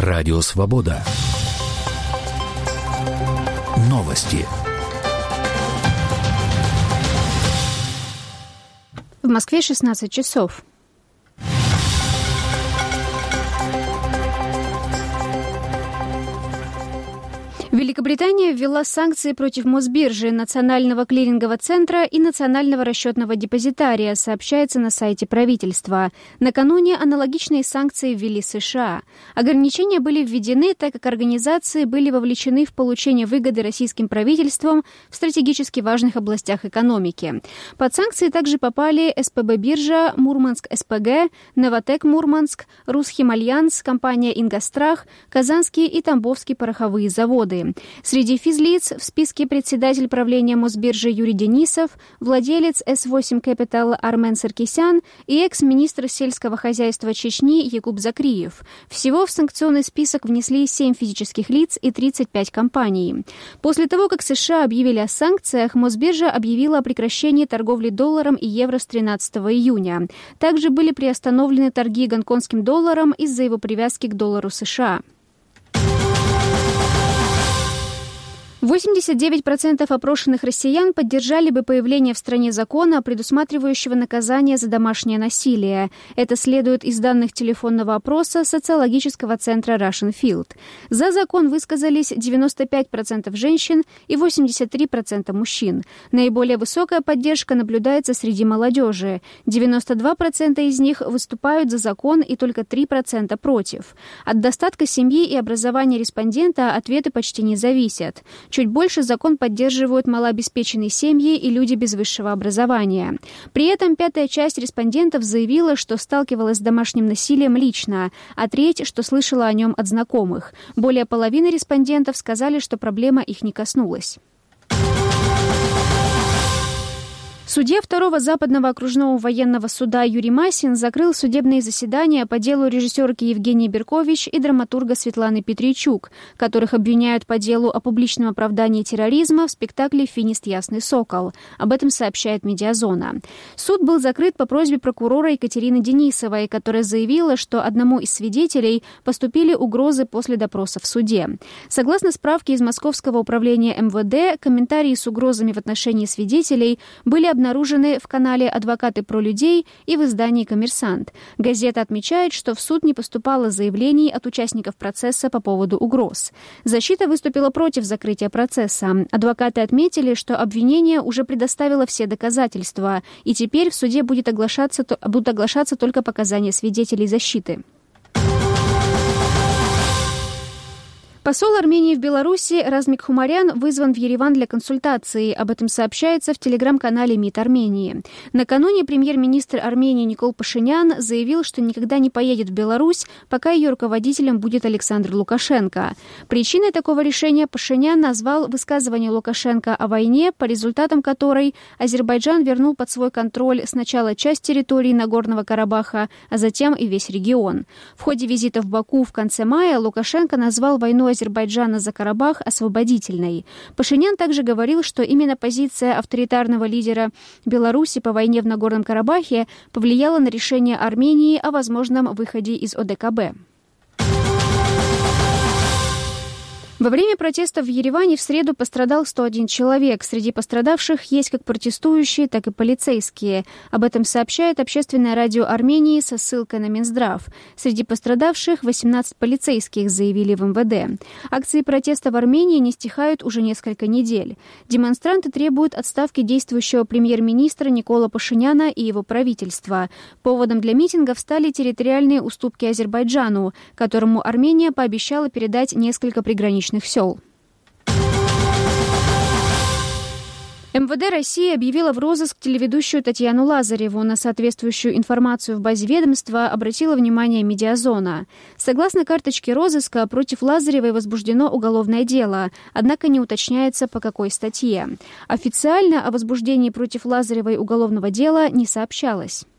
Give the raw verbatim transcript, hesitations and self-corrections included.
Радио Свобода. Новости. В Москве шестнадцать часов. Великобритания ввела санкции против Мосбиржи, Национального клирингового центра и Национального расчетного депозитария, сообщается на сайте правительства. Накануне аналогичные санкции ввели США. Ограничения были введены, так как организации были вовлечены в получение выгоды российским правительством в стратегически важных областях экономики. Под санкции также попали СПБ-биржа, Мурманск-СПГ, Новотек-Мурманск, Русхимальянс, компания «Ингострах», Казанские и Тамбовские пороховые заводы. Среди физлиц в списке председатель правления Мосбиржи Юрий Денисов, владелец эс восемь Capital Армен Саркисян и экс-министр сельского хозяйства Чечни Якуб Закриев. Всего в санкционный список внесли семь физических лиц и тридцать пять компаний. После того, как США объявили о санкциях, Мосбиржа объявила о прекращении торговли долларом и евро с тринадцатого июня. Также были приостановлены торги гонконгским долларом из-за его привязки к доллару США. восемьдесят девять процентов опрошенных россиян поддержали бы появление в стране закона, предусматривающего наказание за домашнее насилие. Это следует из данных телефонного опроса социологического центра Russian Field. За закон высказались девяносто пять процентов женщин и восемьдесят три процента мужчин. Наиболее высокая поддержка наблюдается среди молодежи. девяносто два процента из них выступают за закон и только три процента против. От достатка семьи и образования респондента ответы почти не зависят. Чуть больше закон поддерживают малообеспеченные семьи и люди без высшего образования. При этом пятая часть респондентов заявила, что сталкивалась с домашним насилием лично, а треть, что слышала о нем от знакомых. Более половины респондентов сказали, что проблема их не коснулась. Судья второго Западного окружного военного суда Юрий Масин закрыл судебные заседания по делу режиссерки Евгении Беркович и драматурга Светланы Петричук, которых обвиняют по делу о публичном оправдании терроризма в спектакле «Финист Ясный Сокол». Об этом сообщает «Медиазона». Суд был закрыт по просьбе прокурора Екатерины Денисовой, которая заявила, что одному из свидетелей поступили угрозы после допроса в суде. Согласно справке из Московского управления эм вэ дэ, комментарии с угрозами в отношении свидетелей были обнаружены обнаружены в канале «Адвокаты про людей» и в издании «Коммерсант». Газета отмечает, что в суд не поступало заявлений от участников процесса по поводу угроз. Защита выступила против закрытия процесса. Адвокаты отметили, что обвинение уже предоставило все доказательства, и теперь в суде будет оглашаться, будут оглашаться только показания свидетелей защиты. Посол Армении в Беларуси Размик Хумарян вызван в Ереван для консультации. Об этом сообщается в телеграм-канале МИД Армении. Накануне премьер-министр Армении Никол Пашинян заявил, что никогда не поедет в Беларусь, пока ее руководителем будет Александр Лукашенко. Причиной такого решения Пашинян назвал высказывание Лукашенко о войне, по результатам которой Азербайджан вернул под свой контроль сначала часть территории Нагорного Карабаха, а затем и весь регион. В ходе визита в Баку в конце мая Лукашенко назвал войну Азербайджана за Карабах освободительной. Пашинян также говорил, что именно позиция авторитарного лидера Беларуси по войне в Нагорном Карабахе повлияла на решение Армении о возможном выходе из о дэ ка бэ. Во время протестов в Ереване в среду пострадал сто один человек. Среди пострадавших есть как протестующие, так и полицейские. Об этом сообщает общественное радио Армении со ссылкой на Минздрав. Среди пострадавших восемнадцать полицейских, заявили в эм вэ дэ. Акции протеста в Армении не стихают уже несколько недель. Демонстранты требуют отставки действующего премьер-министра Никола Пашиняна и его правительства. Поводом для митингов стали территориальные уступки Азербайджану, которому Армения пообещала передать несколько приграничных сел. эм вэ дэ России объявила в розыск телеведущую Татьяну Лазареву. На соответствующую информацию в базе ведомства обратила внимание «Медиазона». Согласно карточке розыска, против Лазаревой возбуждено уголовное дело, однако не уточняется, по какой статье. Официально о возбуждении против Лазаревой уголовного дела не сообщалось.